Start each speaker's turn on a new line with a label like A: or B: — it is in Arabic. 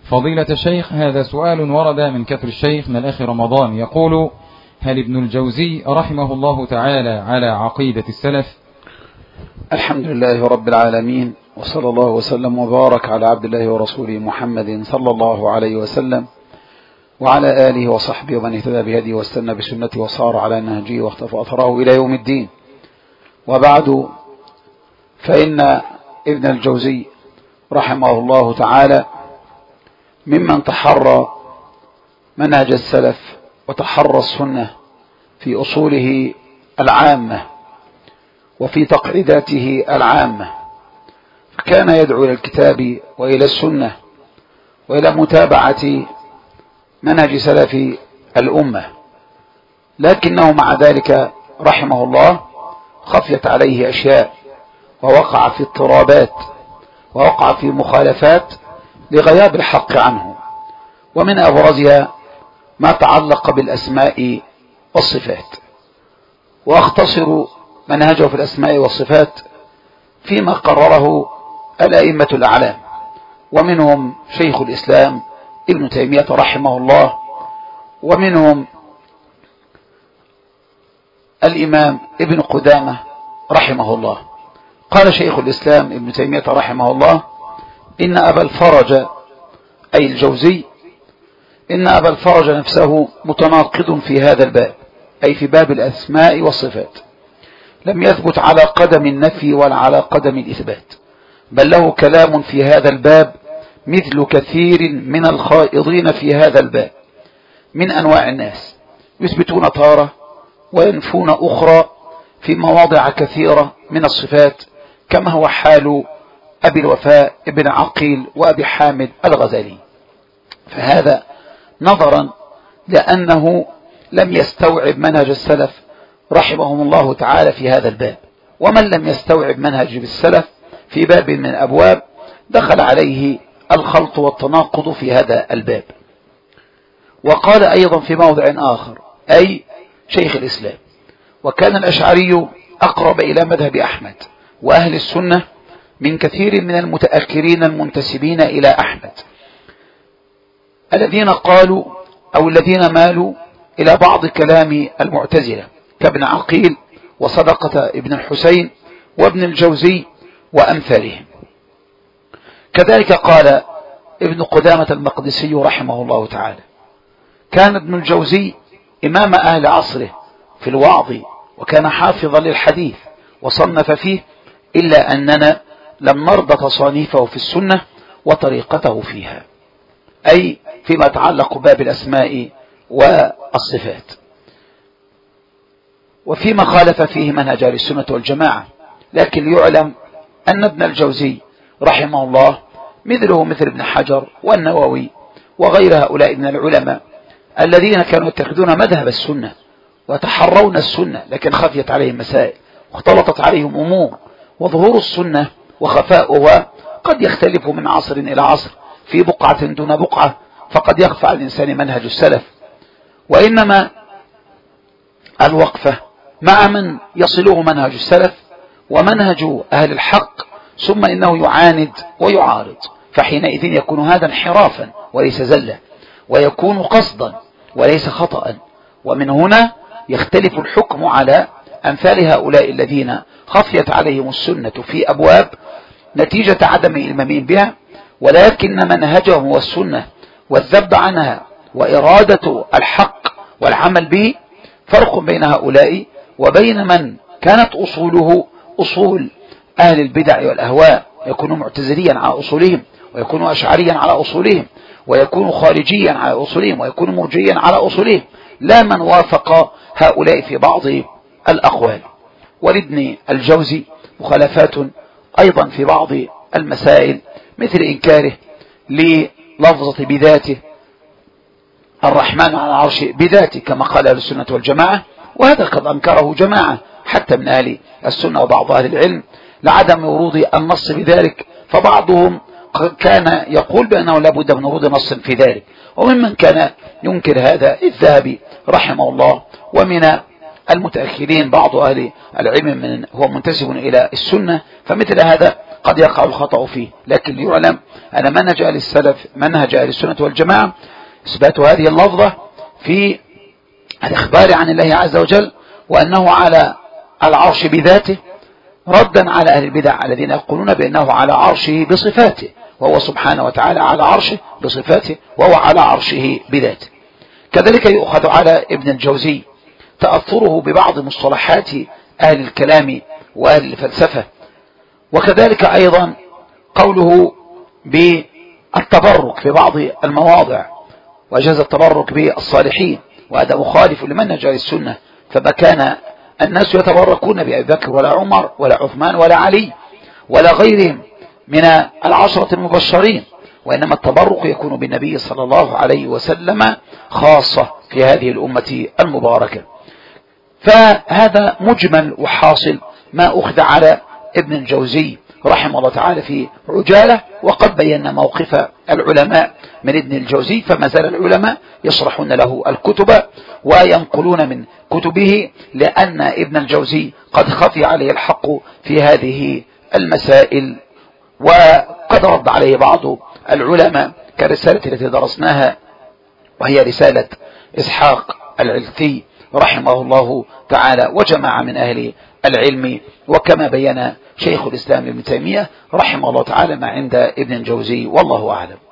A: فضيلة الشيخ، هذا سؤال ورد من كثر الشيخ من الأخ رمضان، يقول: هل ابن الجوزي رحمه الله تعالى على عقيدة السلف؟
B: الحمد لله رب العالمين، وصلى الله وسلم وبارك على عبد الله ورسوله محمد صلى الله عليه وسلم وعلى آله وصحبه ومن اهتدى بهديه واستنى بسنته وصار على نهجه واختفى أثره إلى يوم الدين. وبعد، فإن ابن الجوزي رحمه الله تعالى ممن تحرى منهج السلف وتحرى السنة في أصوله العامة وفي تقعيداته العامة، فكان يدعو إلى الكتاب وإلى السنة وإلى متابعة منهج سلف الأمة، لكنه مع ذلك رحمه الله خفيت عليه أشياء ووقع في اضطرابات ووقع في مخالفات لغياب الحق عنه، ومن أبرزها ما تعلق بالأسماء والصفات. وأختصر منهجه في الأسماء والصفات فيما قرره الأئمة الأعلام، ومنهم شيخ الإسلام ابن تيمية رحمه الله، ومنهم الإمام ابن قدامة رحمه الله. قال شيخ الإسلام ابن تيمية رحمه الله: إن أبا الفرج أي الجوزي إن أبا الفرج نفسه متناقض في هذا الباب، أي في باب الأسماء والصفات، لم يثبت على قدم النفي ولا على قدم الإثبات، بل له كلام في هذا الباب مثل كثير من الخائضين في هذا الباب من أنواع الناس، يثبتون تارة وينفون أخرى في مواضع كثيرة من الصفات، كما هو حال أبي الوفاء ابن عقيل وأبي حامد الغزالي. فهذا نظرا لأنه لم يستوعب منهج السلف رحمهم الله تعالى في هذا الباب، ومن لم يستوعب منهج السلف في باب من الأبواب دخل عليه الخلط والتناقض في هذا الباب. وقال أيضا في موضع آخر، أي شيخ الإسلام: وكان الأشعري أقرب إلى مذهب أحمد وأهل السنة من كثير من المتأخرين المنتسبين إلى أحمد، الذين قالوا أو الذين مالوا إلى بعض كلام المعتزلة كابن عقيل وصدقة ابن الحسين وابن الجوزي وأمثالهم. كذلك قال ابن قدامة المقدسي رحمه الله تعالى: كان ابن الجوزي إمام أهل عصره في الوعظ، وكان حافظا للحديث وصنف فيه، إلا أننا لم نرضى تصانيفه في السنة وطريقته فيها، أي فيما يتعلق باب الأسماء والصفات، وفيما خالف فيه منهج أهل السنة والجماعة. لكن يعلم أن ابن الجوزي رحمه الله مثله مثل ابن حجر والنووي وغير هؤلاء من العلماء الذين كانوا يتخذون مذهب السنة وتحرون السنة، لكن خفيت عليهم مسائل واختلطت عليهم أمور، وظهور السنة وخفاؤها قد يختلف من عصر إلى عصر في بقعة دون بقعة، فقد يخفى على الإنسان منهج السلف. وإنما الوقفة مع من يصله منهج السلف ومنهج أهل الحق، ثم إنه يعاند ويعارض، فحينئذ يكون هذا انحرافا وليس زلة، ويكون قصدا وليس خطأ. ومن هنا يختلف الحكم على أمثال هؤلاء الذين خفيت عليهم السنة في أبواب نتيجة عدم إلمامهم بها، ولكن منهجهم والسنة والذب عنها وإرادة الحق والعمل به فرق بين هؤلاء وبين من كانت أصوله أصول أهل البدع والأهواء، يكون معتزليا على أصولهم، ويكون أشعريا على أصولهم، ويكون خارجيا على أصولهم، ويكون مرجيا على أصولهم، لا من وافق هؤلاء في بعض الأقوال. ولابن الجوزي مخالفات أيضا في بعض المسائل، مثل إنكاره للفظة بذاته، الرحمن على العرش بذاته كما قال أهل السنة والجماعة، وهذا قد أنكره جماعة حتى من أهل السنة وبعض أهل العلم لعدم ورود النص بذلك، فبعضهم كان يقول بأنه لابد من ورود نص في ذلك، وممن كان ينكر هذا الذهبي رحمه الله، ومن المتأخرين بعض أهل العلم من هو منتسب إلى السنة، فمثل هذا قد يقع الخطأ فيه، لكن ليعلم أن منهج أهل السلف منهج أهل السنة والجماعة إثبات هذه اللفظة في الإخبار عن الله عز وجل وأنه على العرش بذاته، ردا على أهل البدع الذين يقولون بأنه على عرشه بصفاته، وهو سبحانه وتعالى على عرشه بصفاته وهو على عرشه بذاته. كذلك يؤخذ على ابن الجوزي تأثره ببعض مصطلحات أهل الكلام وأهل الفلسفة، وكذلك أيضا قوله بالتبرك في بعض المواضع، وجاز التبرك بالصالحين، وهذا مخالف لمنهج أهل السنة، فما كان الناس يتبركون بأبي بكر ولا عمر ولا عثمان ولا علي ولا غيرهم من العشرة المبشرين، وإنما التبرك يكون بالنبي صلى الله عليه وسلم خاصة في هذه الأمة المباركة. فهذا مجمل وحاصل ما أخذ على ابن الجوزي رحمه الله تعالى في عجالة، وقد بينا موقف العلماء من ابن الجوزي، فما زال العلماء يشرحون له الكتب وينقلون من كتبه، لأن ابن الجوزي قد خفي عليه الحق في هذه المسائل، وقد رد عليه بعض العلماء كرسالة التي درسناها، وهي رسالة إسحاق العلثي رحمه الله تعالى وجماعة من أهل العلم، وكما بين شيخ الإسلام ابن تيمية رحمه الله تعالى ما عند ابن الجوزي، والله أعلم.